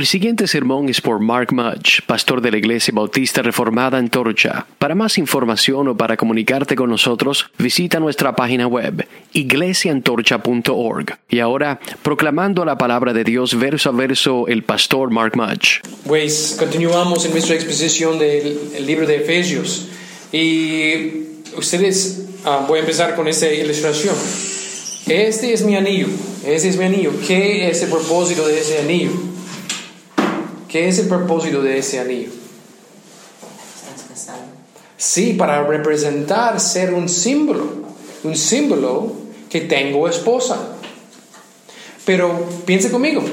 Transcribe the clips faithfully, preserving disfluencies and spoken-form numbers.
El siguiente sermón es por Mark Mudge, pastor de la Iglesia Bautista Reformada Antorcha. Para más información o para comunicarte con nosotros, visita nuestra página web, iglesia antorcha punto org. Y ahora, proclamando la palabra de Dios verso a verso, el pastor Mark Mudge. Pues continuamos en nuestra exposición del libro de Efesios. Y ustedes, uh, voy a empezar con esta ilustración. Este es mi anillo. Este es mi anillo. ¿Qué es el propósito de ese anillo? ¿Qué es el propósito de ese anillo? ¿Estás casado? Sí, para representar, ser un símbolo. Un símbolo que tengo esposa. Pero piensa conmigo.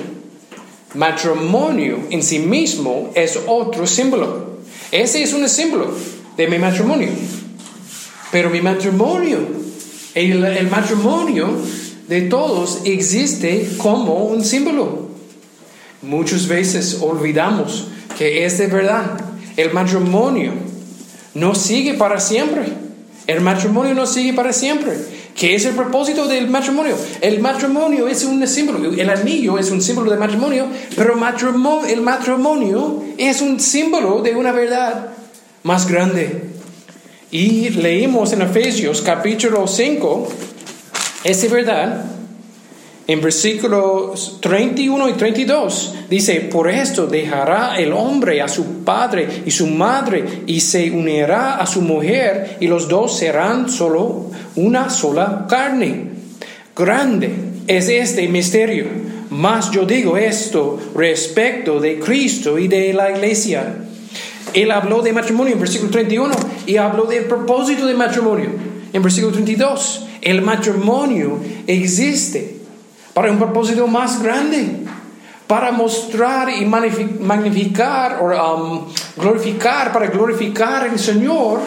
Matrimonio en sí mismo es otro símbolo. Ese es un símbolo de mi matrimonio. Pero mi matrimonio, el, el matrimonio de todos existe como un símbolo. Muchas veces olvidamos que es de verdad. El matrimonio no sigue para siempre. El matrimonio no sigue para siempre. ¿Qué es el propósito del matrimonio? El matrimonio es un símbolo. El anillo es un símbolo de matrimonio, pero matrimonio, el matrimonio es un símbolo de una verdad más grande. Y leímos en Efesios capítulo cinco esa verdad. En versículos treinta y uno y treinta y dos dice: por esto dejará el hombre a su padre y su madre y se unirá a su mujer y los dos serán solo una sola carne. Grande es este misterio, mas yo digo esto respecto de Cristo y de la iglesia. Él habló de matrimonio en versículo treinta y uno y habló del propósito del matrimonio en versículo treinta y dos. El matrimonio existe para un propósito más grande, para mostrar y magnificar o um, glorificar, para glorificar al Señor,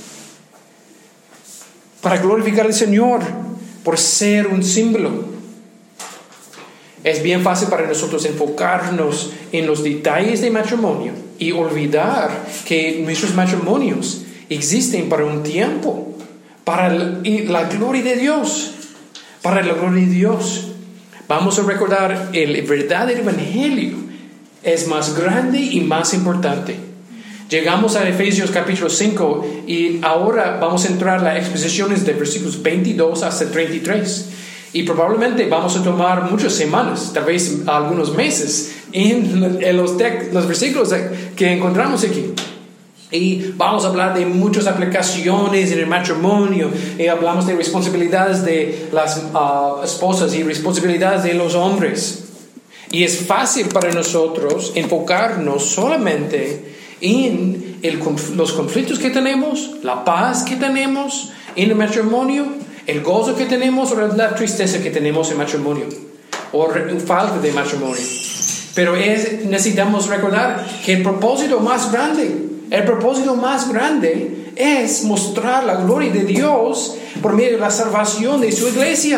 para glorificar al Señor por ser un símbolo. Es bien fácil para nosotros enfocarnos en los detalles de matrimonio y olvidar que nuestros matrimonios existen para un tiempo, para la gloria de Dios, para la gloria de Dios. Vamos a recordar el verdadero evangelio es más grande y más importante. Llegamos a Efesios capítulo cinco y ahora vamos a entrar a las exposiciones de versículos veintidós hasta treinta y tres. Y probablemente vamos a tomar muchas semanas, tal vez algunos meses, en, en los, tec- los versículos que encontramos aquí. Y vamos a hablar de muchas aplicaciones en el matrimonio. Y hablamos de responsabilidades de las uh, esposas y responsabilidades de los hombres. Y es fácil para nosotros enfocarnos solamente en el, los conflictos que tenemos, la paz que tenemos en el matrimonio, el gozo que tenemos o la tristeza que tenemos en el matrimonio, o falta de matrimonio. Pero es, necesitamos recordar que el propósito más grande El propósito más grande es mostrar la gloria de Dios por medio de la salvación de su iglesia.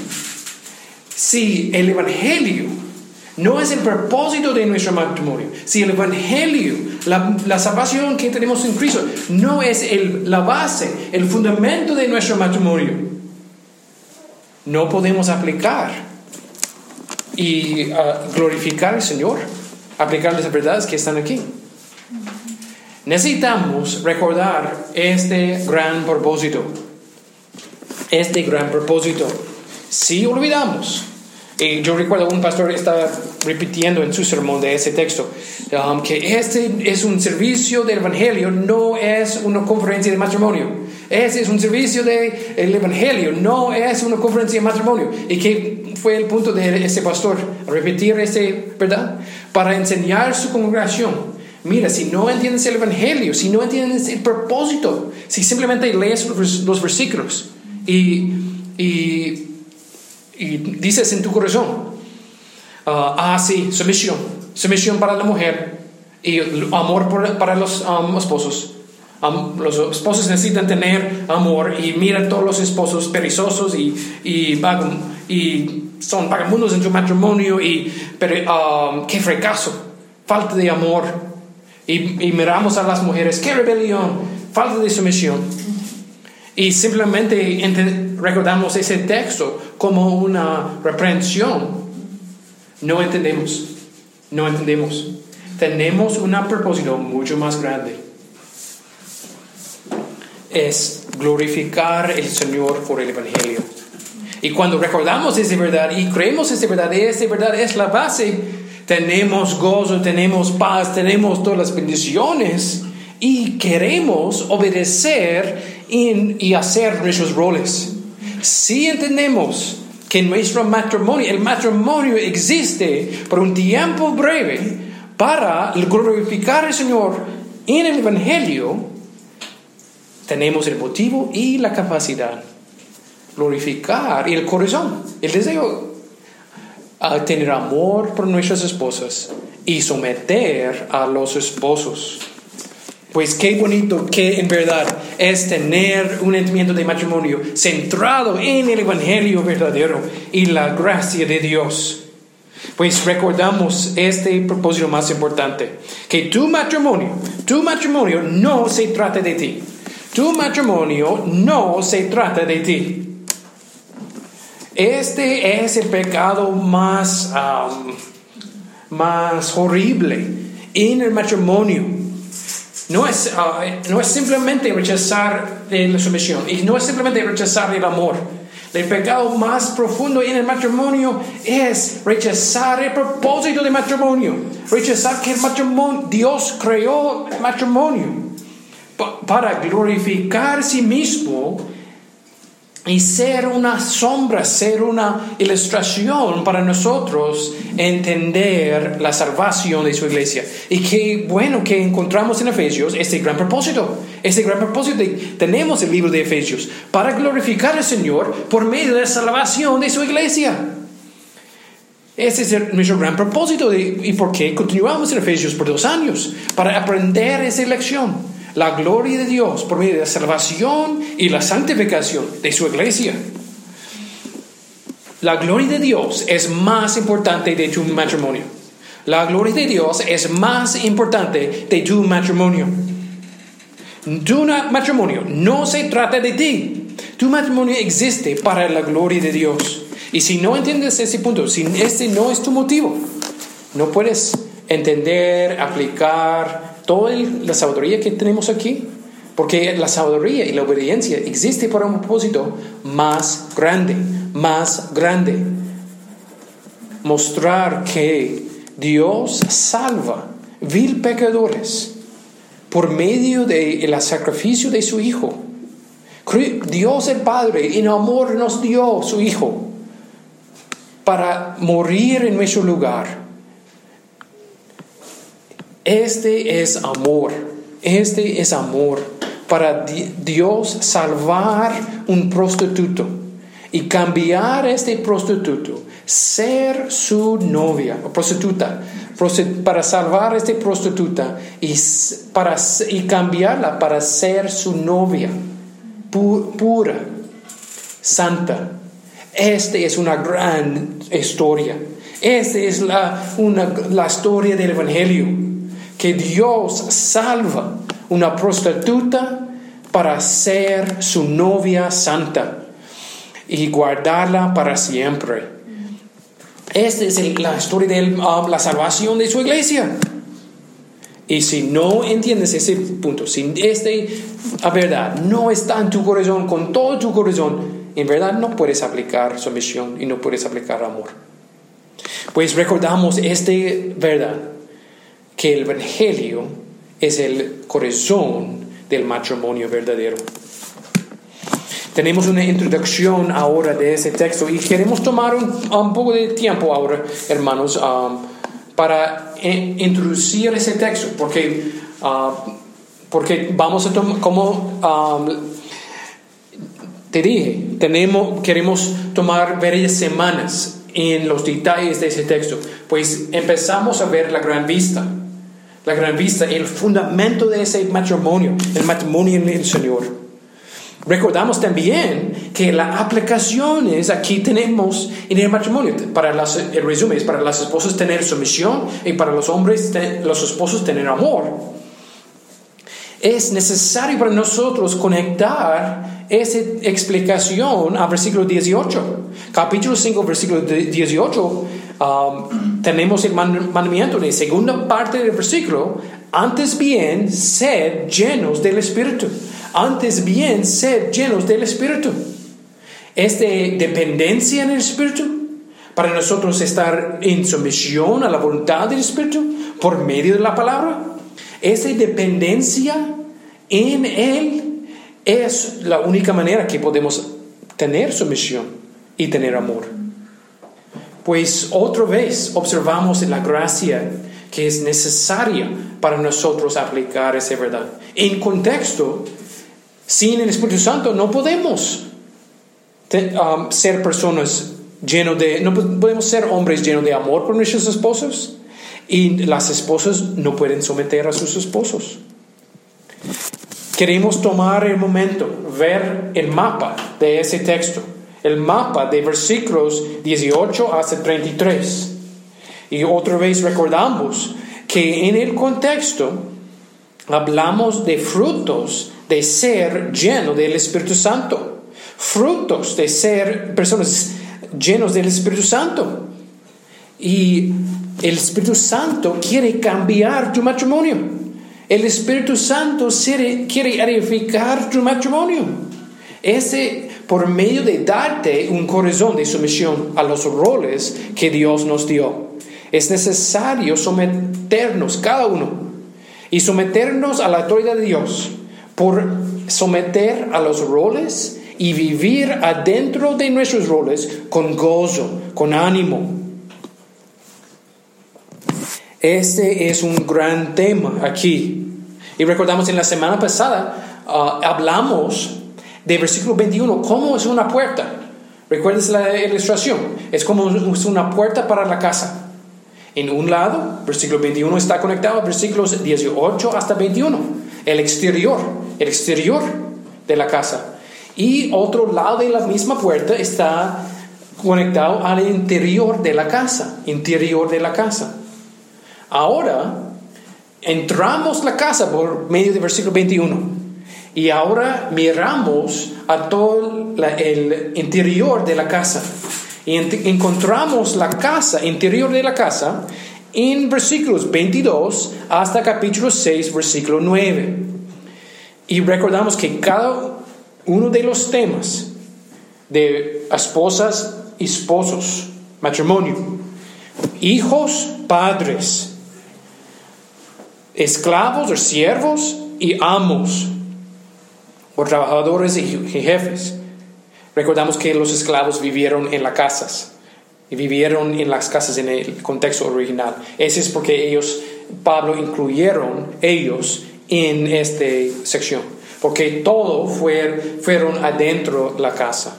Si el evangelio no es el propósito de nuestro matrimonio, si el evangelio, la, la salvación que tenemos en Cristo, no es el, la base, el fundamento de nuestro matrimonio, no podemos aplicar y uh, glorificar al Señor, aplicar las verdades que están aquí. Necesitamos recordar este gran propósito. Este gran propósito. Si olvidamos, y yo recuerdo un pastor estaba repitiendo en su sermón de ese texto, um, que este es un servicio del evangelio, no es una conferencia de matrimonio. Este es un servicio del evangelio, no es una conferencia de matrimonio. ¿Y qué fue el punto de ese pastor? Repetir este, ¿verdad? Para enseñar su congregación. Mira, si no entiendes el evangelio, si no entiendes el propósito, si simplemente lees los, los versículos y, y, y dices en tu corazón, uh, ah, sí, sumisión, sumisión para la mujer y amor por, para los um, esposos. Um, los esposos necesitan tener amor y mira todos los esposos perezosos y, y, vagam, y son vagabundos en su matrimonio y pero, um, qué fracaso, falta de amor. Y, y miramos a las mujeres, qué rebelión, falta de sumisión. Y simplemente ent- recordamos ese texto como una reprensión. No entendemos. No entendemos. Tenemos un propósito mucho más grande. Es glorificar al Señor por el Evangelio. Y cuando recordamos esa verdad y creemos esa verdad, esa verdad es la base, tenemos gozo, tenemos paz, tenemos todas las bendiciones y queremos obedecer en, y hacer nuestros roles. Si entendemos que nuestro matrimonio, el matrimonio existe por un tiempo breve para glorificar al Señor en el Evangelio, tenemos el motivo y la capacidad. Glorificar y el corazón, el deseo a tener amor por nuestras esposas y someter a los esposos. Pues qué bonito que en verdad es tener un entendimiento de matrimonio centrado en el Evangelio verdadero y la gracia de Dios. Pues recordamos este propósito más importante, que tu matrimonio, tu matrimonio no se trata de ti. Tu matrimonio no se trata de ti. Este es el pecado más, um, más horrible en el matrimonio. No es, uh, no es simplemente rechazar la sumisión y no es simplemente rechazar el amor. El pecado más profundo en el matrimonio es rechazar el propósito del matrimonio. Rechazar que el matrimonio, Dios creó el matrimonio para glorificar a sí mismo y ser una sombra, ser una ilustración para nosotros entender la salvación de su iglesia. Y qué bueno que encontramos en Efesios este gran propósito. Este gran propósito de, tenemos el libro de Efesios para glorificar al Señor por medio de la salvación de su iglesia. Ese es el, nuestro gran propósito de, y por qué continuamos en Efesios por dos años, para aprender esa lección. La gloria de Dios por medio de la salvación y la santificación de su iglesia. La gloria de Dios es más importante de tu matrimonio. La gloria de Dios es más importante de tu matrimonio. Tu matrimonio no se trata de ti. Tu matrimonio existe para la gloria de Dios. Y si no entiendes ese punto, si este no es tu motivo, no puedes entender, aplicar toda la sabiduría que tenemos aquí, porque la sabiduría y la obediencia existe para un propósito más grande, más grande. Mostrar que Dios salva vil pecadores por medio del sacrificio de su Hijo. Dios el Padre en amor nos dio su Hijo para morir en nuestro lugar. Este es amor, este es amor para Dios salvar un prostituto y cambiar a este prostituto, ser su novia o prostituta, para salvar a esta prostituta y, para, y cambiarla para ser su novia pu, pura, santa. Esta es una gran historia. Esta es la, una, la historia del Evangelio. Que Dios salva una prostituta para ser su novia santa y guardarla para siempre. Esta es el, la historia de um, la salvación de su iglesia. Y si no entiendes ese punto, si esta verdad no está en tu corazón, con todo tu corazón, en verdad no puedes aplicar sumisión y no puedes aplicar amor. Pues recordamos esta verdad, que el Evangelio es el corazón del matrimonio verdadero. Tenemos una introducción ahora de ese texto y queremos tomar un, un poco de tiempo ahora, hermanos, um, para in, introducir ese texto, porque, uh, porque vamos a tomar, como um, te dije, tenemos, queremos tomar varias semanas en los detalles de ese texto, pues empezamos a ver la gran vista. La gran vista, el fundamento de ese matrimonio, el matrimonio en el Señor. Recordamos también que las aplicaciones aquí tenemos en el matrimonio. Para las, el resumen es para las esposas tener sumisión y para los hombres, los esposos tener amor. Es necesario para nosotros conectar esa explicación al versículo dieciocho. Capítulo cinco, versículo dieciocho um, tenemos el mandamiento de segunda parte del versículo, antes bien, sed llenos del Espíritu. Antes bien, sed llenos del Espíritu. ¿Es de dependencia en el Espíritu? Para nosotros estar en sumisión a la voluntad del Espíritu por medio de la palabra. ¿Es de dependencia en Él? Es la única manera que podemos tener sumisión y tener amor. Pues otra vez observamos la gracia que es necesaria para nosotros aplicar esa verdad. En contexto, sin el Espíritu Santo no podemos te, um, ser personas llenos de, no podemos ser hombres llenos de amor por nuestros esposos, y las esposas no pueden someter a sus esposos. Queremos tomar el momento, ver el mapa de ese texto, el mapa de versículos dieciocho hasta treinta y tres. Y otra vez recordamos que en el contexto hablamos de frutos de ser lleno del Espíritu Santo. Frutos de ser personas llenos del Espíritu Santo. Y el Espíritu Santo quiere cambiar tu matrimonio. El Espíritu Santo quiere, quiere edificar tu matrimonio. Ese por medio de darte un corazón de sumisión a los roles que Dios nos dio. Es necesario someternos cada uno y someternos a la autoridad de Dios por someter a los roles y vivir adentro de nuestros roles con gozo, con ánimo. Este es un gran tema aquí. Y recordamos en la semana pasada uh, hablamos de versículo veintiuno, cómo es una puerta. ¿Recuerdas la ilustración? Es como es una puerta para la casa. En un lado, versículo veintiuno está conectado a versículos dieciocho hasta veintiuno. El exterior, el exterior de la casa. Y otro lado de la misma puerta está conectado al interior de la casa. Interior de la casa. Ahora, entramos a la casa por medio del versículo veintiuno. Y ahora miramos a todo la, el interior de la casa. Y ent- encontramos la casa, interior de la casa, en versículos veintidós hasta capítulo seis, versículo nueve. Y recordamos que cada uno de los temas de esposas y esposos, matrimonio, hijos, padres, esclavos o siervos y amos, o trabajadores y jefes. Recordamos que los esclavos vivieron en las casas y vivieron en las casas en el contexto original. Eso es porque ellos, Pablo, incluyeron ellos en esta sección, porque todo fue, fueron adentro de la casa.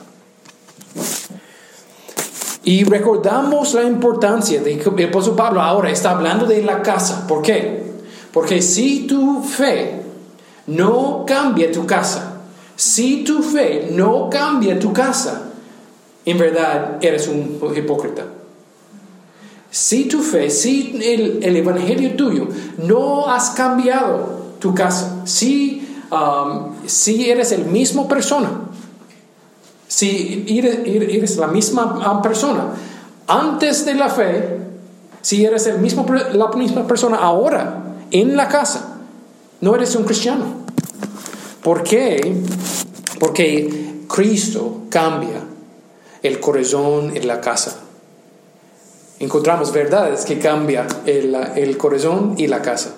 Y recordamos la importancia de que el apóstol Pablo ahora está hablando de la casa. ¿Por qué? Porque si tu fe no cambia tu casa, si tu fe no cambia tu casa, en verdad eres un hipócrita. Si tu fe, si el, el evangelio tuyo no has cambiado tu casa, si, um, si eres el mismo persona, si eres, eres la misma persona antes de la fe, si eres el mismo, la misma persona ahora en la casa, no eres un cristiano. ¿Por qué? Porque Cristo cambia el corazón en la casa. Encontramos verdades que cambian el, el corazón y la casa.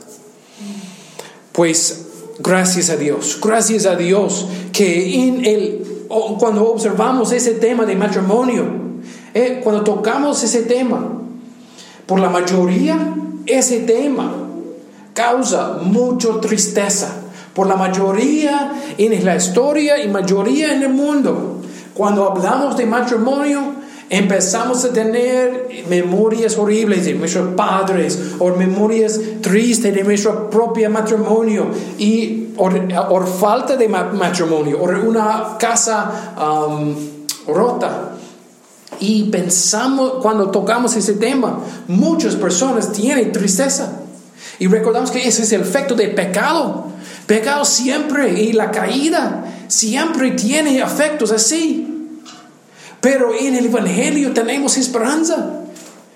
Pues gracias a Dios, gracias a Dios que en el, cuando observamos ese tema de matrimonio, eh, cuando tocamos ese tema, por la mayoría ese tema causa mucha tristeza. Por la mayoría en la historia y mayoría en el mundo, cuando hablamos de matrimonio, empezamos a tener memorias horribles de nuestros padres o memorias tristes de nuestro propio matrimonio y o, o falta de matrimonio o una casa um, rota. Y pensamos, cuando tocamos ese tema, muchas personas tienen tristeza. Y recordamos que ese es el efecto del pecado. Pecado siempre y la caída siempre tiene efectos así. Pero en el evangelio tenemos esperanza.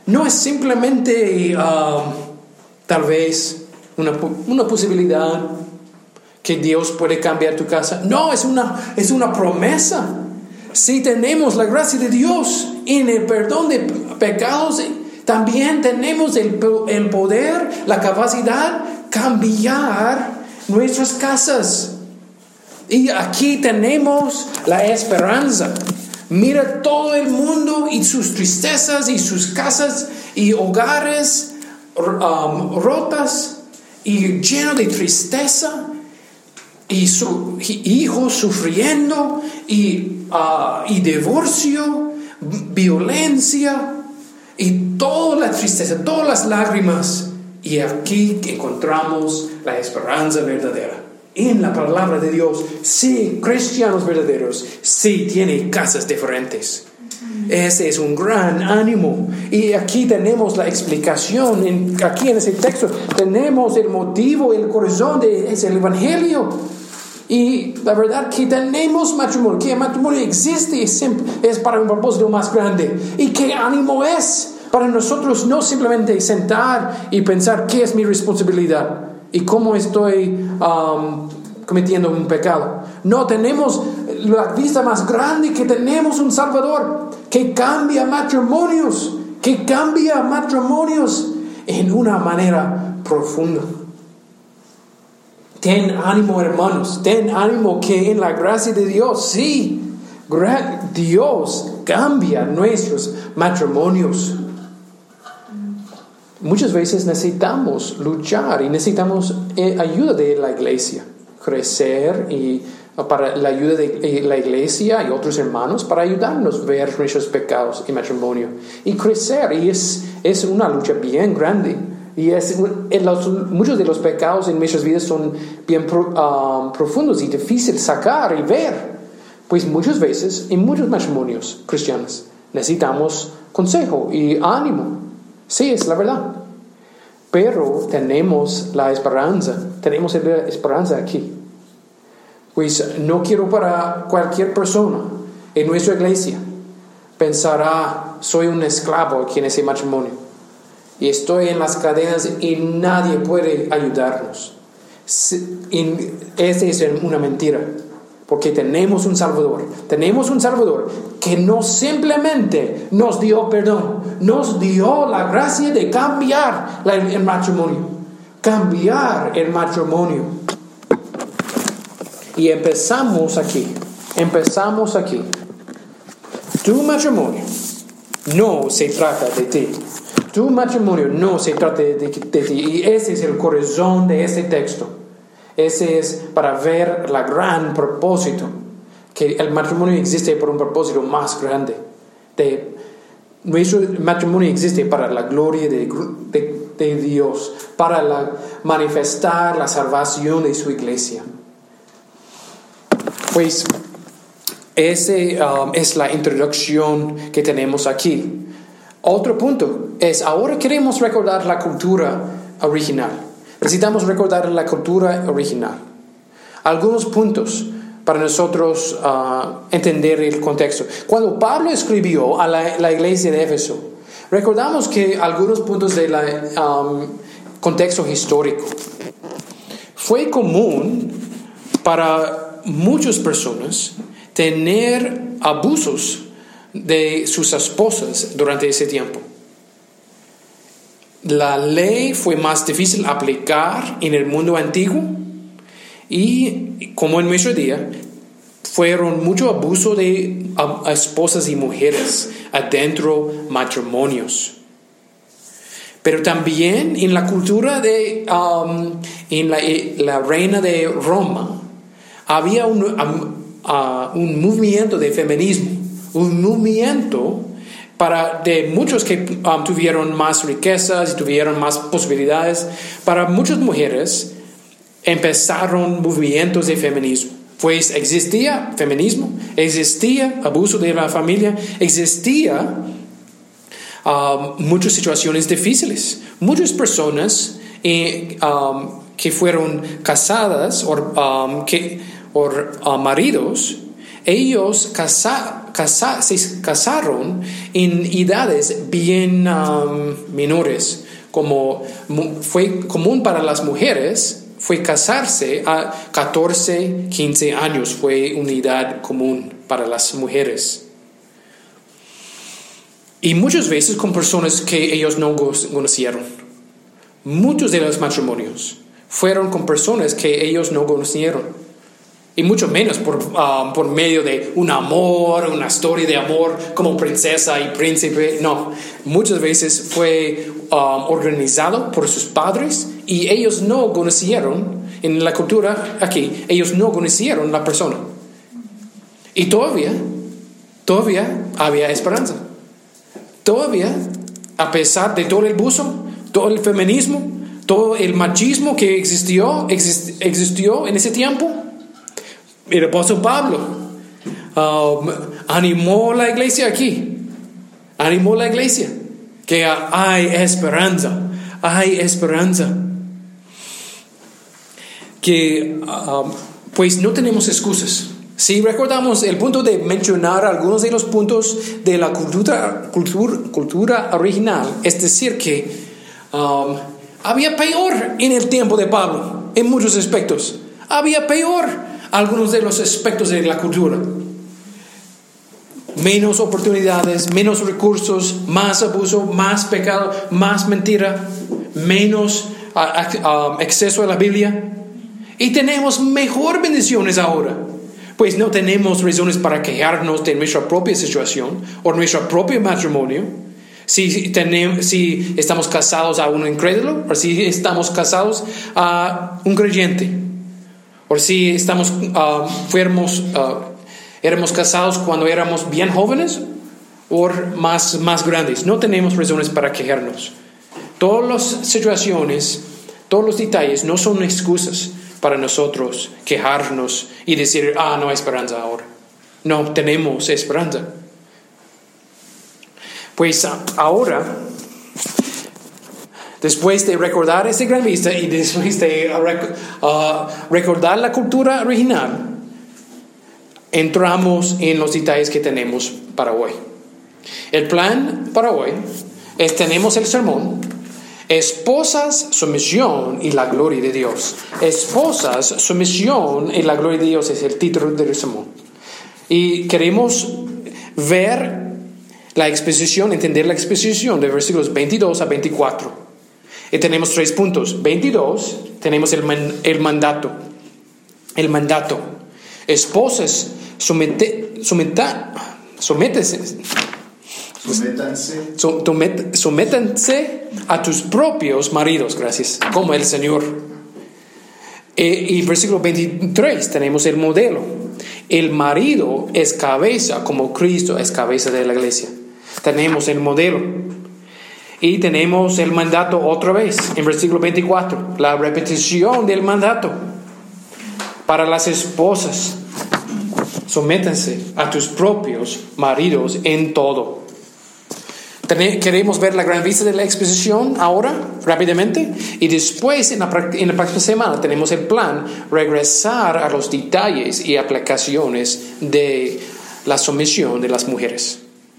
no es simplemente uh, tal vez una, una posibilidad que Dios puede cambiar tu casa. No, es una, es una promesa. Si tenemos la gracia de Dios en el perdón de pecados, también tenemos el, el poder, la capacidad de cambiar nuestras casas. Y aquí tenemos la esperanza. Mira todo el mundo y sus tristezas y sus casas y hogares um, rotas y llenos de tristeza y sus hijos sufriendo y, uh, y divorcio, violencia y toda la tristeza, todas las lágrimas. Y aquí encontramos la esperanza verdadera en la palabra de Dios. Sí, cristianos verdaderos, sí tienen casas diferentes. Ese es un gran ánimo. Y aquí tenemos la explicación. En, aquí en ese texto tenemos el motivo, el corazón de es el Evangelio. Y la verdad que tenemos matrimonio, que el matrimonio existe es, es para un propósito más grande. Y qué ánimo es para nosotros no simplemente sentar y pensar qué es mi responsabilidad y cómo estoy um, cometiendo un pecado. No, tenemos la vista más grande, que tenemos un Salvador que cambia matrimonios, que cambia matrimonios en una manera profunda. Ten ánimo, hermanos, ten ánimo que en la gracia de Dios, sí, Dios cambia nuestros matrimonios. Muchas veces necesitamos luchar y necesitamos eh, ayuda de la iglesia, crecer y para la ayuda de eh, la iglesia y otros hermanos para ayudarnos a ver nuestros pecados y matrimonio y crecer. Y es, es una lucha bien grande. Y es, en los, muchos de los pecados en nuestras vidas son bien pro, um, profundos y difíciles sacar y ver. Pues muchas veces en muchos matrimonios cristianos necesitamos consejo y ánimo. Sí, es la verdad. Pero tenemos la esperanza, tenemos la esperanza aquí. Pues no quiero para cualquier persona en nuestra iglesia pensar, ah, soy un esclavo aquí en ese matrimonio y estoy en las cadenas y nadie puede ayudarnos. Esa es una mentira. Porque tenemos un Salvador, tenemos un Salvador que no simplemente nos dio perdón, nos dio la gracia de cambiar el matrimonio, cambiar el matrimonio. Y empezamos aquí, empezamos aquí. Tu matrimonio no se trata de ti, tu matrimonio no se trata de, de, de ti, y ese es el corazón de este texto. Ese es para ver la gran propósito, que el matrimonio existe por un propósito más grande. De, nuestro matrimonio existe para la gloria de, de, de Dios, para la, manifestar la salvación de su iglesia. Pues ese um, es la introducción que tenemos aquí. Otro punto es, ahora queremos recordar la cultura original. Necesitamos recordar la cultura original. Algunos puntos para nosotros uh, entender el contexto. Cuando Pablo escribió a la, la iglesia de Éfeso, recordamos que algunos puntos del um, contexto histórico. Fue común para muchas personas tener abusos de sus esposas durante ese tiempo. La ley fue más difícil de aplicar en el mundo antiguo y, como en nuestro día, fueron mucho abuso de a, a esposas y mujeres adentro matrimonios. Pero también en la cultura de um, en la, la reina de Roma había un, um, uh, un movimiento de feminismo, un movimiento para de muchos que um, tuvieron más riquezas y tuvieron más posibilidades. Para muchas mujeres empezaron movimientos de feminismo. Pues existía feminismo, existía abuso de la familia, existía um, muchas situaciones difíciles. Muchas personas eh, um, que fueron casadas o um, que, uh, maridos, ellos casaron casa, se casaron en edades bien um, menores, como fue común para las mujeres. Fue casarse a catorce, quince años, fue una edad común para las mujeres. Y muchas veces con personas que ellos no conocieron. Muchos de los matrimonios fueron con personas que ellos no conocieron. Y mucho menos por, um, por medio de un amor, una historia de amor como princesa y príncipe. No, muchas veces fue um, organizado por sus padres y ellos no conocieron, en la cultura aquí, ellos no conocieron la persona. Y todavía, todavía había esperanza. Todavía, a pesar de todo el abuso, todo el feminismo, todo el machismo que existió, exist, existió en ese tiempo, el apóstol Pablo um, animó a la iglesia aquí, animó a la iglesia, que hay esperanza, hay esperanza, que um, pues no tenemos excusas. Si recordamos el punto de mencionar algunos de los puntos de la cultura, cultura, cultura original, es decir que um, había peor en el tiempo de Pablo, en muchos aspectos, había peor algunos de los aspectos de la cultura. Menos oportunidades, menos recursos, más abuso, más pecado, más mentira, menos uh, uh, acceso a la Biblia. Y tenemos mejor bendiciones ahora. Pues no tenemos razones para quejarnos de nuestra propia situación o nuestro propio matrimonio. Si, tenemos, si estamos casados a un incrédulo o si estamos casados a un creyente. O si estamos, uh, fuéramos, uh, éramos casados cuando éramos bien jóvenes o más, más grandes. No tenemos razones para quejarnos. Todas las situaciones, todos los detalles no son excusas para nosotros quejarnos y decir, ah, no hay esperanza ahora. No tenemos esperanza. Pues ahora, después de recordar esta gran vista y después de uh, recordar la cultura original, entramos en los detalles que tenemos para hoy. El plan para hoy es, tenemos el sermón, esposas, sumisión y la gloria de Dios. Esposas, sumisión y la gloria de Dios es el título del sermón. Y queremos ver la exposición, entender la exposición de versículos veintidós a veinticuatro. Y tenemos tres puntos. veintidós, tenemos el, man, el mandato. El mandato. Esposas, somete, someta, sométese. Sométanse. Sométanse a tus propios maridos, gracias, como el Señor. E, y versículo veintitrés tenemos el modelo. El marido es cabeza como Cristo es cabeza de la iglesia. Tenemos el modelo. Y tenemos el mandato otra vez en versículo veinticuatro. La repetición del mandato para las esposas. Sométanse a tus propios maridos en todo. Queremos ver la gran vista de la exposición ahora, rápidamente, y después en la, en la próxima semana tenemos el plan, regresar a los detalles y aplicaciones de la sumisión de las mujeres.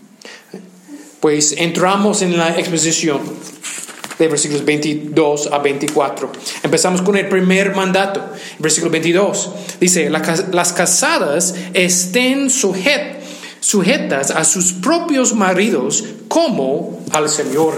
Pues entramos en la exposición de versículos veintidós a veinticuatro. Empezamos con el primer mandato, versículo veintidós. Dice, las casadas estén sujetas sujetas a sus propios maridos como al Señor.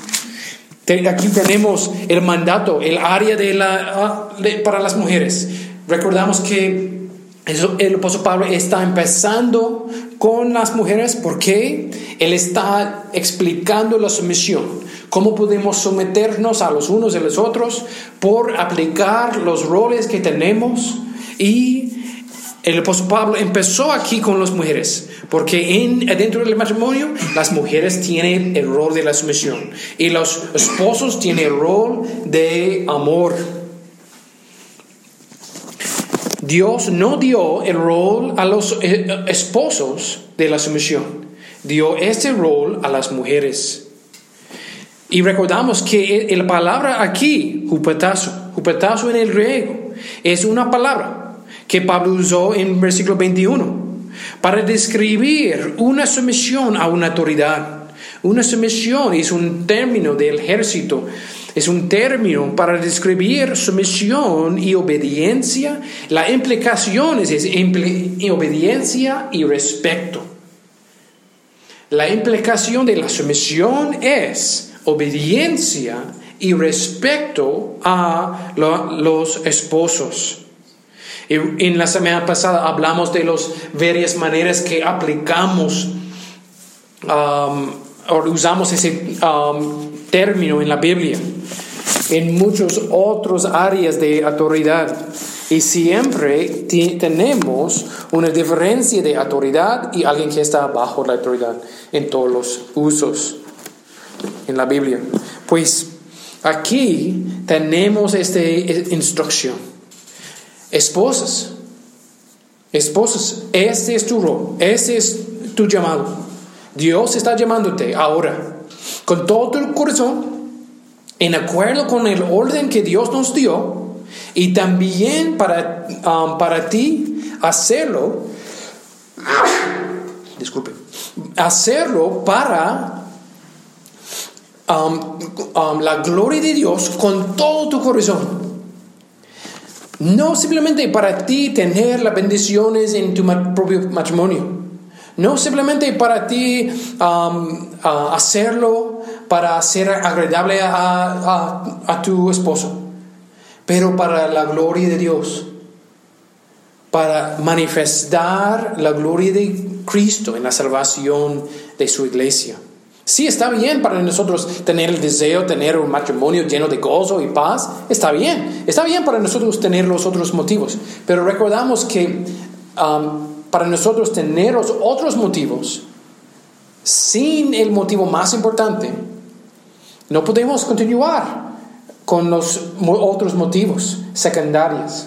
Aquí tenemos el mandato, el área de la, de, para las mujeres. Recordamos que el apóstol Pablo está empezando con las mujeres porque él está explicando la sumisión. Cómo podemos someternos a los unos y a los otros por aplicar los roles que tenemos. Y el apóstol Pablo empezó aquí con las mujeres, porque en, dentro del matrimonio las mujeres tienen el rol de la sumisión y los esposos tienen el rol de amor. Dios no dio el rol a los esposos de la sumisión, dio este rol a las mujeres. Y recordamos que la palabra aquí, hupatazo, hupatazo en el griego, es una palabra que Pablo usó en versículo veintiuno. para describir una sumisión a una autoridad. Una sumisión es un término del ejército. Es un término para describir sumisión y obediencia. La implicación es impl- obediencia y respeto. La implicación de la sumisión es obediencia y respeto a lo, los esposos. En la semana pasada hablamos de las varias maneras que aplicamos um, o usamos ese um, término en la Biblia, en muchas otras áreas de autoridad. Y siempre t- tenemos una diferencia de autoridad y alguien que está bajo la autoridad en todos los usos en la Biblia. Pues aquí tenemos esta instrucción. Esposas, esposas, este es tu rol, este es tu llamado. Dios está llamándote ahora, con todo tu corazón, en acuerdo con el orden que Dios nos dio, y también para, um, para ti hacerlo, disculpe, hacerlo para um, um, la gloria de Dios con todo tu corazón. No simplemente para ti tener las bendiciones en tu propio matrimonio. No simplemente para ti um, uh, hacerlo para ser agradable a, a, a tu esposo, pero para la gloria de Dios, para manifestar la gloria de Cristo en la salvación de su iglesia. Sí, está bien para nosotros tener el deseo, tener un matrimonio lleno de gozo y paz. Está bien. Está bien para nosotros tener los otros motivos. Pero recordamos que um, para nosotros tener los otros motivos, sin el motivo más importante, no podemos continuar con los otros motivos secundarios.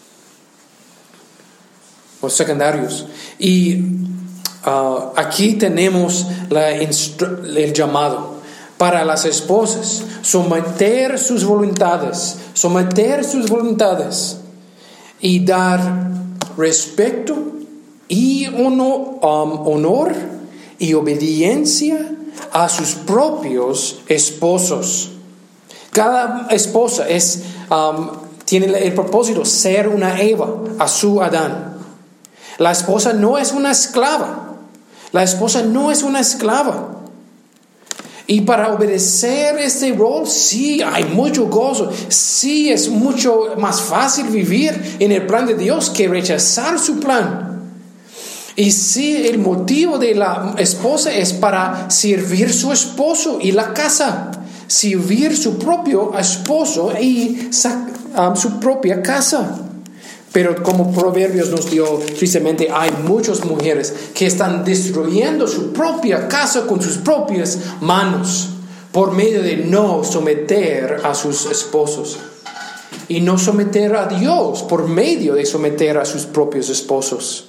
O secundarios. Y Uh, aquí tenemos la instru- el llamado para las esposas: someter sus voluntades, someter sus voluntades y dar respeto y honor, um, honor y obediencia a sus propios esposos. Cada esposa es, um, tiene el propósito de ser una Eva a su Adán. La esposa no es una esclava. La esposa no es una esclava. Y para obedecer este rol, sí hay mucho gozo. Sí es mucho más fácil vivir en el plan de Dios que rechazar su plan. Y sí, el motivo de la esposa es para servir su esposo y la casa. Servir su propio esposo y um, su propia casa. Pero como Proverbios nos dio, tristemente hay muchas mujeres que están destruyendo su propia casa con sus propias manos por medio de no someter a sus esposos y no someter a Dios por medio de someter a sus propios esposos.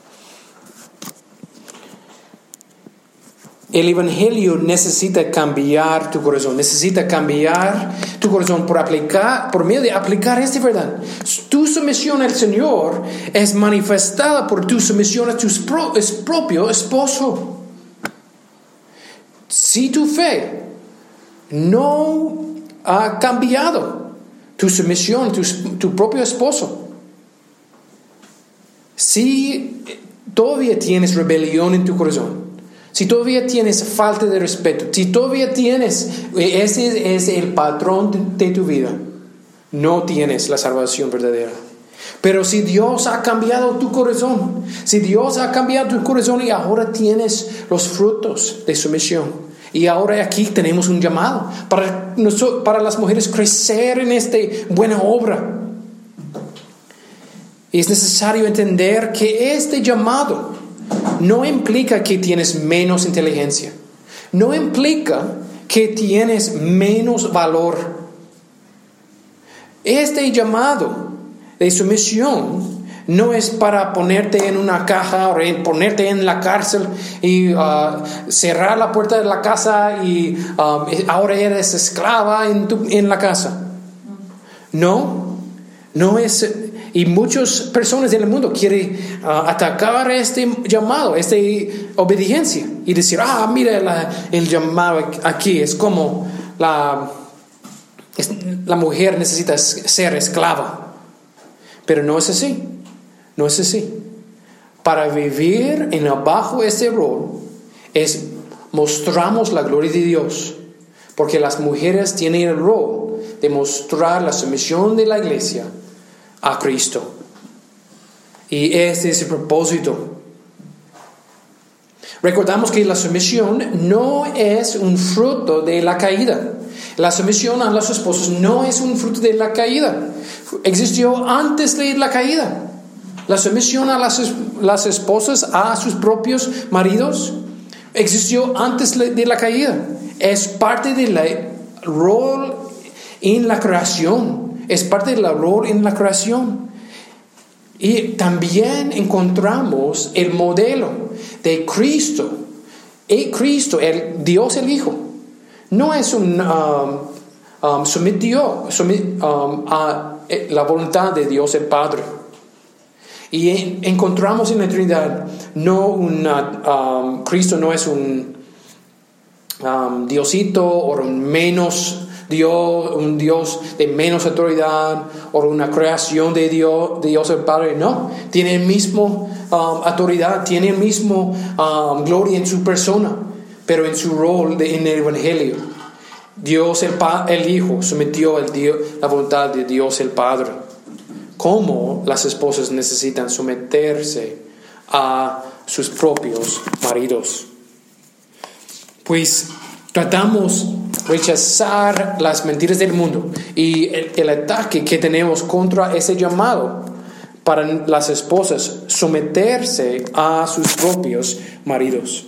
El Evangelio necesita cambiar tu corazón, necesita cambiar tu corazón por aplicar, por medio de aplicar esta verdad. Tu sumisión al Señor es manifestada por tu sumisión a tu pro, es propio esposo. Si tu fe no ha cambiado tu sumisión a tu, tu propio esposo, si todavía tienes rebelión en tu corazón, si todavía tienes falta de respeto, si todavía tienes, ese es el patrón de tu vida, no tienes la salvación verdadera. Pero si Dios ha cambiado tu corazón, si Dios ha cambiado tu corazón y ahora tienes los frutos de sumisión, y ahora aquí tenemos un llamado para, para las mujeres crecer en esta buena obra. Es necesario entender que este llamado no implica que tienes menos inteligencia. No implica que tienes menos valor. Este llamado de sumisión no es para ponerte en una caja o ponerte en la cárcel y uh, cerrar la puerta de la casa y uh, ahora eres esclava en, tu, en la casa. No, no es... Y muchas personas en el mundo quieren uh, atacar este llamado, esta obediencia. Y decir, ah, mira la, el llamado aquí. Es como la, es, la mujer necesita ser esclava. Pero no es así. No es así. Para vivir en abajo este rol, es mostramos la gloria de Dios. Porque las mujeres tienen el rol de mostrar la sumisión de la iglesia a Cristo. Y este es el propósito. Recordamos que la sumisión no es un fruto de la caída. La sumisión a los esposos no es un fruto de la caída. Existió antes de la caída. La sumisión a las, las esposas a sus propios maridos existió antes de la caída. Es parte del rol en la creación. Es parte del rol en la creación. Y también encontramos el modelo de Cristo. Y Cristo, el Dios el Hijo, no es un um, um, sometió somit, um, a la voluntad de Dios el Padre. Y en, encontramos en la Trinidad, no una, um, Cristo no es un um, Diosito o un menos Dios, un Dios de menos autoridad o una creación de Dios, de Dios el Padre. No, tiene el mismo um, autoridad, tiene el mismo um, gloria en su persona, pero en su rol de, en el Evangelio. Dios el, pa, el Hijo sometió el Dios, la voluntad de Dios el Padre. ¿Cómo las esposas necesitan someterse a sus propios maridos? Pues tratamos rechazar las mentiras del mundo y el, el ataque que tenemos contra ese llamado para las esposas someterse a sus propios maridos.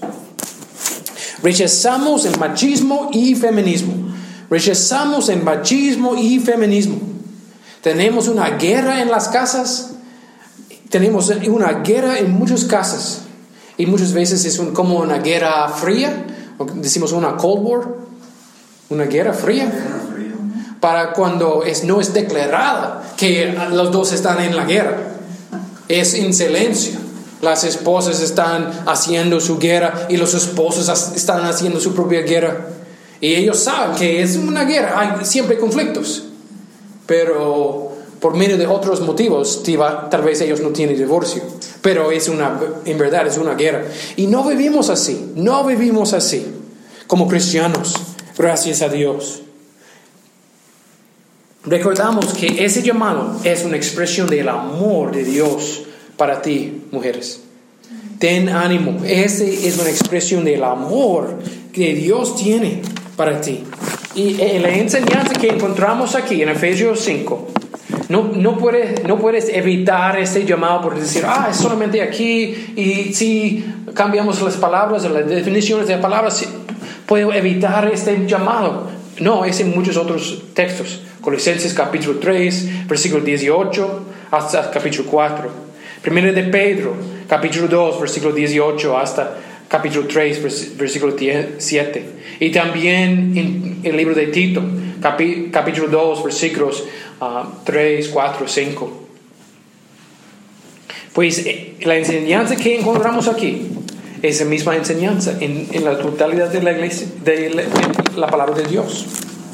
Rechazamos el machismo y feminismo. Rechazamos el machismo y feminismo. Tenemos una guerra en las casas. Tenemos una guerra en muchas casas. Y muchas veces es un, como una guerra fría. Decimos una Cold War. Una guerra fría. Para cuando es, no es declarada que los dos están en la guerra. Es en silencio. Las esposas están haciendo su guerra y los esposos están haciendo su propia guerra. Y ellos saben que es una guerra. Hay siempre conflictos. Pero por medio de otros motivos, tal vez ellos no tienen divorcio. Pero es una, en verdad es una guerra. Y no vivimos así. No vivimos así como cristianos. Gracias a Dios. Recordamos que ese llamado es una expresión del amor de Dios para ti, mujeres. Ten ánimo. Esa es una expresión del amor que Dios tiene para ti. Y en la enseñanza que encontramos aquí en Efesios cinco, no, no, puedes, no puedes evitar este llamado por decir, ah, es solamente aquí, y si cambiamos las palabras o las definiciones de las palabras, puedo evitar este llamado. No, es en muchos otros textos. Colosenses capítulo tres, versículo dieciocho hasta capítulo cuatro. Primero de Pedro, capítulo dos, versículo dieciocho hasta capítulo tres, versículo siete. Y también en el libro de Tito, capi, capítulo dos, versículos uh, tres, cuatro, cinco. Pues la enseñanza que encontramos aquí es la misma enseñanza en, en la totalidad de la iglesia, de la, de la palabra de Dios.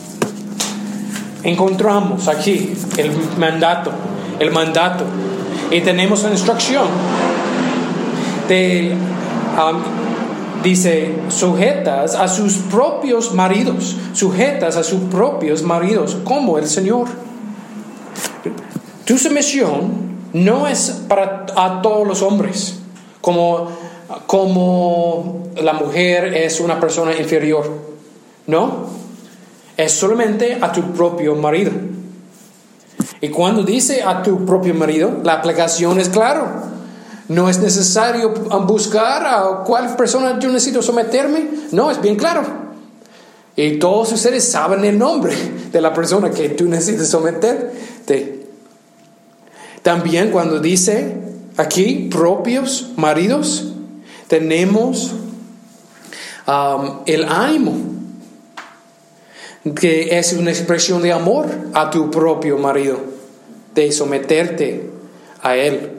Encontramos aquí el mandato, el mandato. Y tenemos una instrucción de, um, dice, sujetas a sus propios maridos, sujetas a sus propios maridos, como el Señor. Tu sumisión no es para a todos los hombres, como, como la mujer es una persona inferior. No, es solamente a tu propio marido. Y cuando dice a tu propio marido, la aplicación es claro. No es necesario buscar a cuál persona yo necesito someterme. No, es bien claro. Y todos ustedes saben el nombre de la persona que tú necesitas someterte. También cuando dice aquí propios maridos, tenemos um, el ánimo, que es una expresión de amor a tu propio marido, de someterte a Él.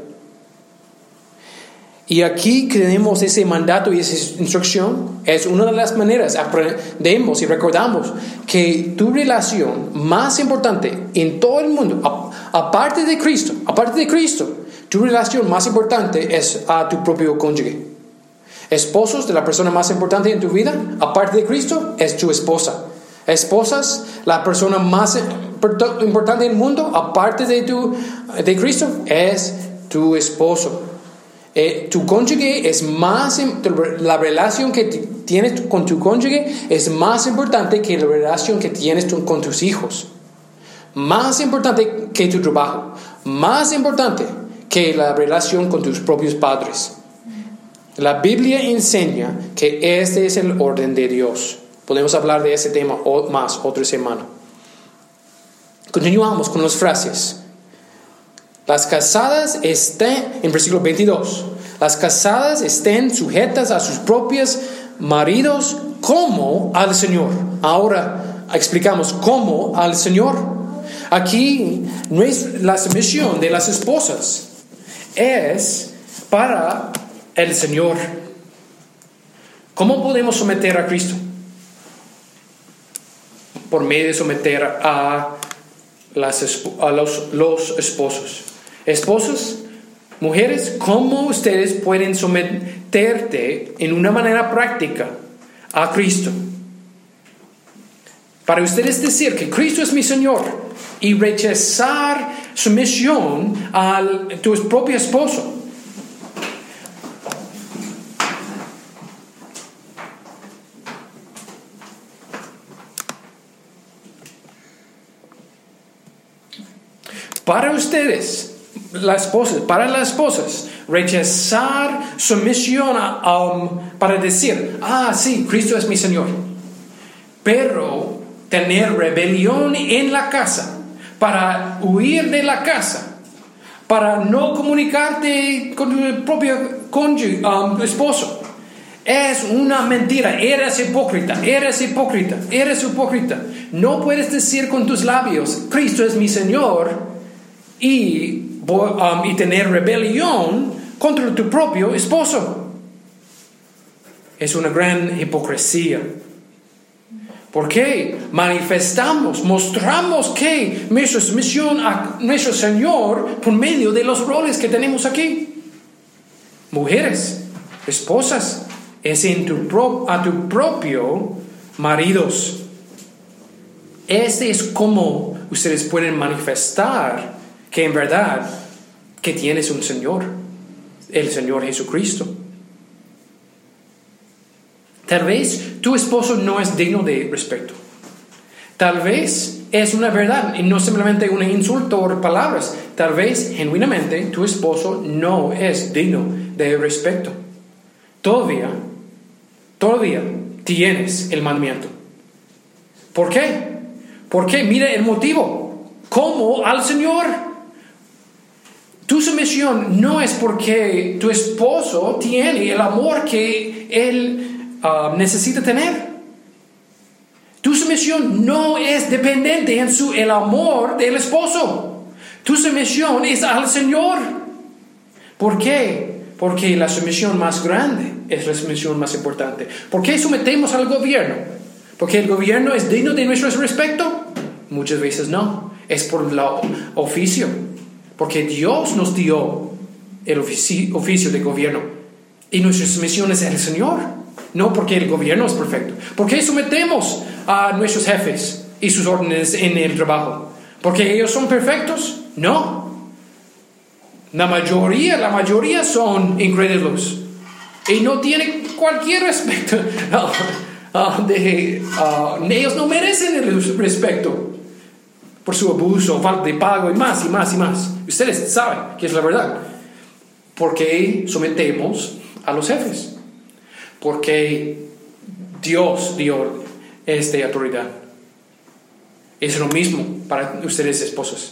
Y aquí tenemos ese mandato y esa instrucción. Es una de las maneras, aprendemos y recordamos que tu relación más importante en todo el mundo, aparte de Cristo, aparte de Cristo, tu relación más importante es a tu propio cónyuge. Esposos, de la persona más importante en tu vida, aparte de Cristo, es tu esposa. Esposas, la persona más importante en el mundo, aparte de, tu, de Cristo, es tu esposo. Eh, tu cónyuge es más, la relación que tienes con tu cónyuge es más importante que la relación que tienes tu, con tus hijos. Más importante que tu trabajo. Más importante que la relación con tus propios padres. La Biblia enseña que este es el orden de Dios. Podemos hablar de ese tema más otra semana. Continuamos con las frases. Las casadas estén, en versículo veintidós, las casadas estén sujetas a sus propios maridos como al Señor. Ahora explicamos cómo al Señor. Aquí no es la sumisión de las esposas, es para el Señor. ¿Cómo podemos someter a Cristo? Por medio de someter a, las, a los, los esposos. Esposos, mujeres, ¿cómo ustedes pueden someterte en una manera práctica a Cristo? Para ustedes decir que Cristo es mi Señor y rechazar sumisión a tu propio esposo. Para ustedes, las esposas, para las esposas, rechazar sumisión a, um, para decir, ah, sí, Cristo es mi Señor. Pero tener rebelión en la casa, para huir de la casa, para no comunicarte con tu propio cónyuge, um, esposo, es una mentira. Eres hipócrita, eres hipócrita, eres hipócrita. No puedes decir con tus labios, Cristo es mi Señor, y, um, y tener rebelión contra tu propio esposo. Es una gran hipocresía. ¿Por qué? Manifestamos, mostramos que nuestra sumisión a nuestro Señor por medio de los roles que tenemos aquí. Mujeres, esposas, es en tu pro, a tu propio maridos. Este es como ustedes pueden manifestar que en verdad que tienes un Señor, el Señor Jesucristo. Tal vez tu esposo no es digno de respeto. Tal vez es una verdad y no simplemente un insulto o palabras. Tal vez genuinamente tu esposo no es digno de respeto. Todavía, todavía tienes el mandamiento. ¿Por qué? Porque mira el motivo. ¿Cómo al Señor? Tu sumisión no es porque tu esposo tiene el amor que él uh, necesita tener. Tu sumisión no es dependiente en su, el amor del esposo. Tu sumisión es al Señor. ¿Por qué? Porque la sumisión más grande es la sumisión más importante. ¿Por qué sometemos al gobierno? ¿Porque el gobierno es digno de nuestro respeto? Muchas veces no. Es por el oficio. Porque Dios nos dio el oficio, oficio de gobierno. Y nuestra sumisión es al Señor. No porque el gobierno es perfecto. ¿Por qué sometemos a nuestros jefes y sus órdenes en el trabajo? ¿Porque ellos son perfectos? No. La mayoría, la mayoría son incrédulos. Y no tienen cualquier respeto. Uh, de, uh, ellos no merecen el respeto por su abuso, falta de pago y más y más y más. Ustedes saben que es la verdad. Porque sometemos a los jefes. Porque Dios dio esta autoridad. Es lo mismo para ustedes, esposos.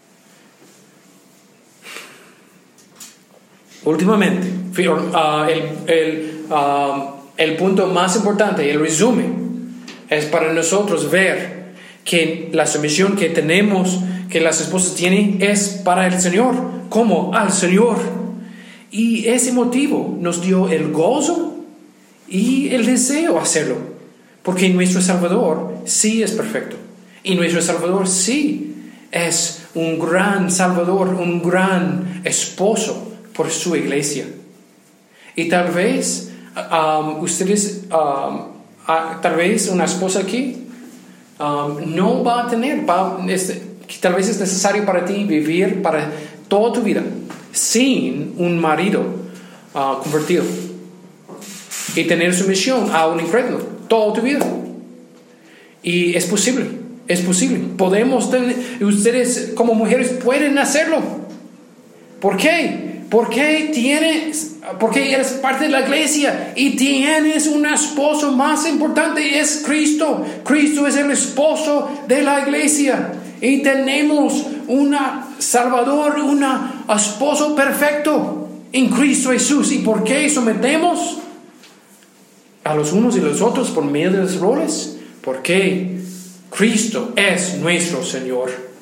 Últimamente, uh, el, el, uh, el punto más importante, el resumen, es para nosotros ver que la sumisión que tenemos que las esposas tienen es para el Señor, como al Señor. Y ese motivo nos dio el gozo y el deseo de hacerlo, porque nuestro Salvador sí es perfecto. Y nuestro Salvador sí es un gran Salvador, un gran esposo por su iglesia. Y tal vez um, ustedes, um, uh, tal vez una esposa aquí um, no va a tener, va, es, tal vez es necesario para ti vivir para toda tu vida sin un marido uh, convertido y tener sumisión a un incrédulo toda tu vida. Y es posible, es posible. Podemos tener, ustedes como mujeres pueden hacerlo. ¿Por qué? Porque tienes, porque eres parte de la iglesia y tienes un esposo más importante y es Cristo. Cristo es el esposo de la iglesia y tenemos un Salvador, un esposo perfecto en Cristo Jesús. ¿Y por qué sometemos a los unos y los otros por medio de los roles? Porque Cristo es nuestro Señor.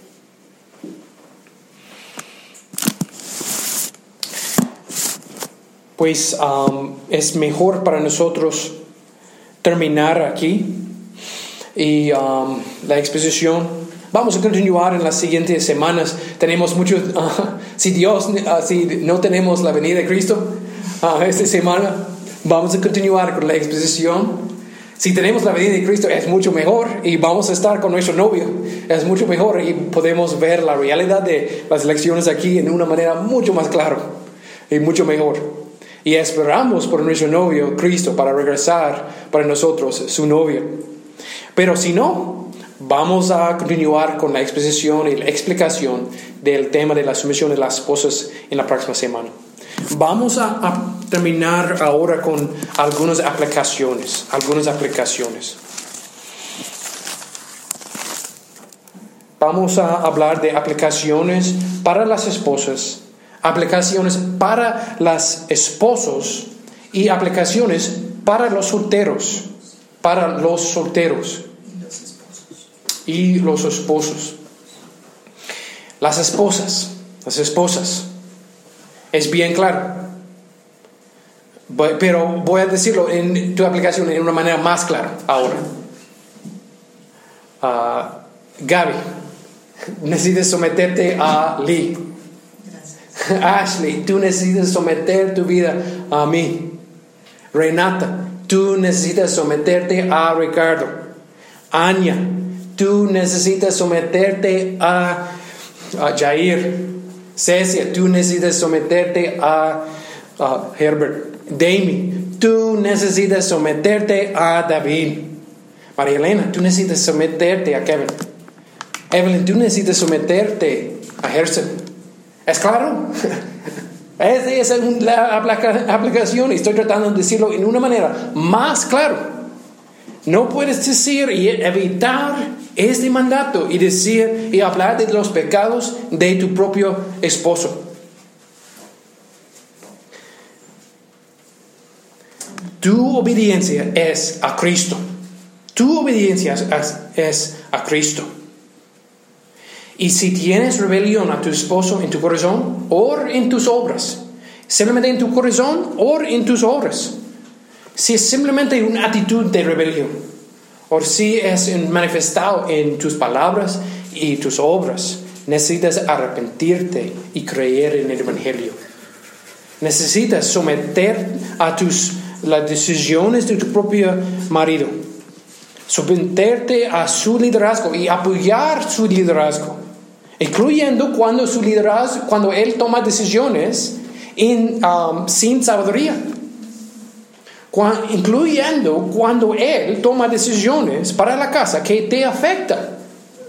Pues um, es mejor para nosotros terminar aquí y um, la exposición. Vamos a continuar en las siguientes semanas. Tenemos mucho, uh, si Dios, uh, si no tenemos la venida de Cristo uh, esta semana, vamos a continuar con la exposición. Si tenemos la venida de Cristo es mucho mejor y vamos a estar con nuestro novio. Es mucho mejor y podemos ver la realidad de las lecciones aquí en una manera mucho más clara y mucho mejor. Y esperamos por nuestro novio, Cristo, para regresar para nosotros, su novio. Pero si no, vamos a continuar con la exposición y la explicación del tema de la sumisión de las esposas en la próxima semana. Vamos a, a terminar ahora con algunas aplicaciones. Algunas aplicaciones. Vamos a hablar de aplicaciones para las esposas, aplicaciones para los esposos y aplicaciones para los solteros, para los solteros y los esposos. Las esposas, las esposas, es bien claro, pero voy a decirlo en tu aplicación en una manera más clara ahora. Uh, Gaby, necesitas someterte a Lee. Ashley, tú necesitas someter tu vida a mí. Renata, tú necesitas someterte a Ricardo. Anya, tú necesitas someterte a, a Jair. Cecia, tú necesitas someterte a, a Herbert. Dami, tú necesitas someterte a David. María Elena, tú necesitas someterte a Kevin. Evelyn, tú necesitas someterte a Gerson. ¿Es claro? Esa es la aplicación y estoy tratando de decirlo en una manera más clara. No puedes decir y evitar este mandato y decir y hablar de los pecados de tu propio esposo. Tu obediencia es a Cristo. Tu obediencia es, es a Cristo. Y si tienes rebelión a tu esposo en tu corazón o en tus obras, simplemente en tu corazón o en tus obras, si es simplemente una actitud de rebelión, o si es manifestado en tus palabras y tus obras, necesitas arrepentirte y creer en el Evangelio. Necesitas someter a tus, las decisiones de tu propio marido, someterte a su liderazgo y apoyar su liderazgo, incluyendo cuando su liderazgo, cuando él toma decisiones in, um, sin sabiduría, cuando, incluyendo cuando él toma decisiones para la casa que te afecta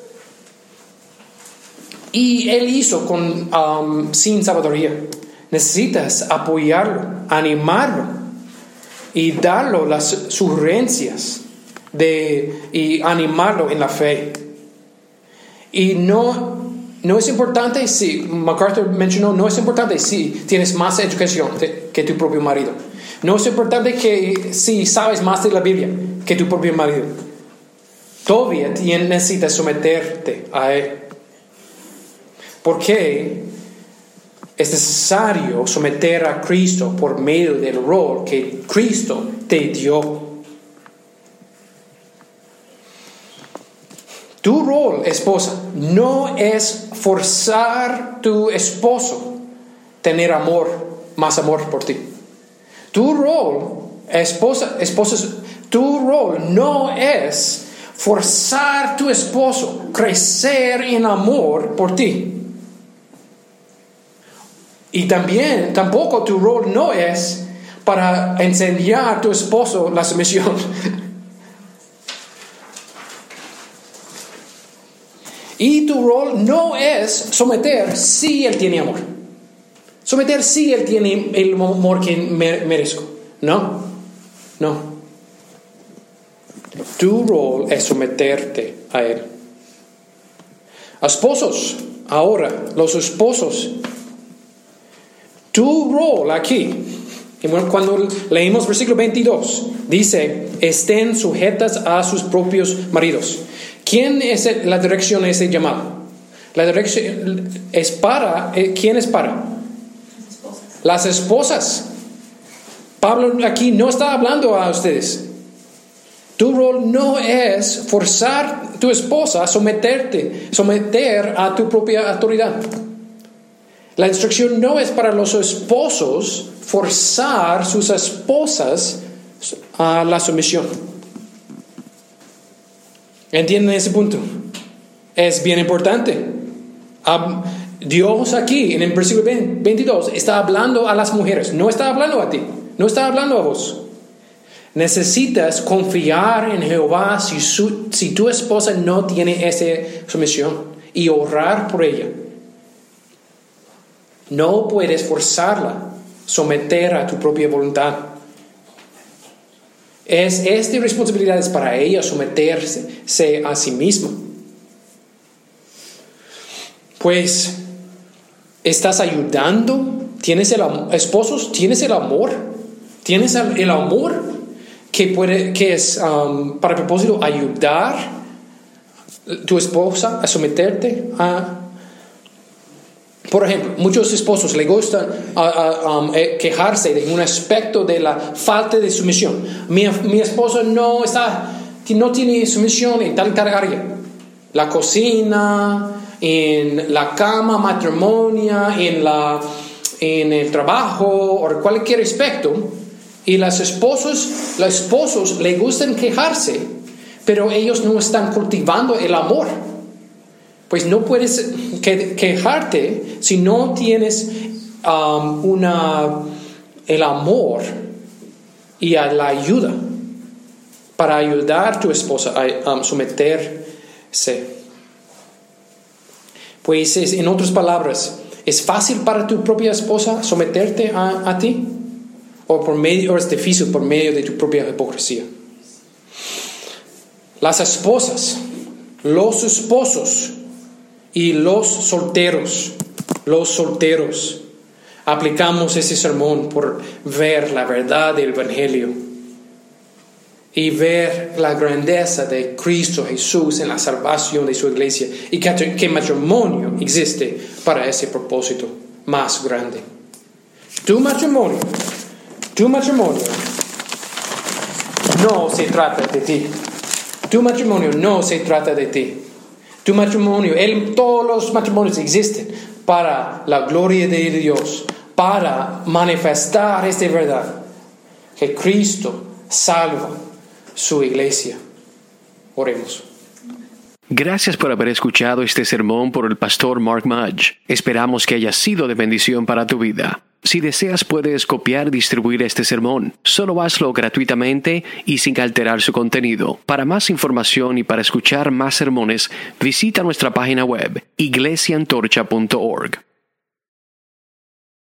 y él hizo con um, sin sabiduría. Necesitas apoyarlo, animarlo y darle las sugerencias de, y animarlo en la fe. Y no No es importante si, MacArthur mencionó, no es importante si tienes más educación de, que tu propio marido. No es importante que si sabes más de la Biblia que tu propio marido. Todavía necesitas someterte a él. Porque es necesario someter a Cristo por medio del rol que Cristo te dio. Tu rol, esposa, no es forzar a tu esposo a tener amor, más amor por ti. Tu rol, esposa, esposa, tu rol no es forzar a tu esposo a crecer en amor por ti. Y también, tampoco tu rol no es para enseñar a tu esposo la sumisión. Y tu rol no es someter si él tiene amor. Someter si él tiene el amor que merezco. No, no. Tu rol es someterte a él. Esposos, ahora, los esposos. Tu rol aquí, cuando leímos versículo veintidós, dice, estén sujetas a sus propios maridos. ¿Quién es el, la dirección de ese llamado? La dirección es para, ¿quién es para? Las esposas. Pablo aquí no está hablando a ustedes. Tu rol no es forzar a tu esposa a someterte, someter a tu propia autoridad. La instrucción no es para los esposos forzar a sus esposas a la sumisión. ¿Entienden ese punto? Es bien importante. Um, Dios aquí en el versículo veintidós está hablando a las mujeres, no está hablando a ti, no está hablando a vos. Necesitas confiar en Jehová si, su, si tu esposa no tiene esa sumisión y orar por ella. No puedes forzarla a someter a tu propia voluntad. Es esta responsabilidad es para ella someterse a sí misma. Pues, ¿estás ayudando? ¿Tienes el amor? Esposos, ¿tienes el amor? ¿Tienes el amor que, puede, que es um, para el propósito ayudar a tu esposa a someterte a... Por ejemplo, muchos esposos les gustan uh, uh, um, eh, quejarse de un aspecto de la falta de sumisión. Mi, mi esposo no está, no tiene sumisión en tal área. La cocina, en la cama, matrimonio, en, la, en el trabajo o cualquier aspecto. Y los esposos, los esposos les gustan quejarse, pero ellos no están cultivando el amor. Pues no puedes que, quejarte si no tienes um, una, el amor y la ayuda para ayudar a tu esposa a um, someterse. Pues es, en otras palabras, ¿es fácil para tu propia esposa someterte a, a ti? ¿O, por medio, o es difícil por medio de tu propia hipocresía? Las esposas, los esposos y los solteros, los solteros, aplicamos ese sermón por ver la verdad del Evangelio y ver la grandeza de Cristo Jesús en la salvación de su iglesia y que, que matrimonio existe para ese propósito más grande. Tu matrimonio, tu matrimonio no se trata de ti. Tu matrimonio no se trata de ti. Tu matrimonio, el, todos los matrimonios existen para la gloria de Dios, para manifestar esta verdad, que Cristo salva su iglesia. Oremos. Gracias por haber escuchado este sermón por el pastor Mark Mudge. Esperamos que haya sido de bendición para tu vida. Si deseas, puedes copiar y distribuir este sermón. Solo hazlo gratuitamente y sin alterar su contenido. Para más información y para escuchar más sermones, visita nuestra página web iglesia antorcha punto org.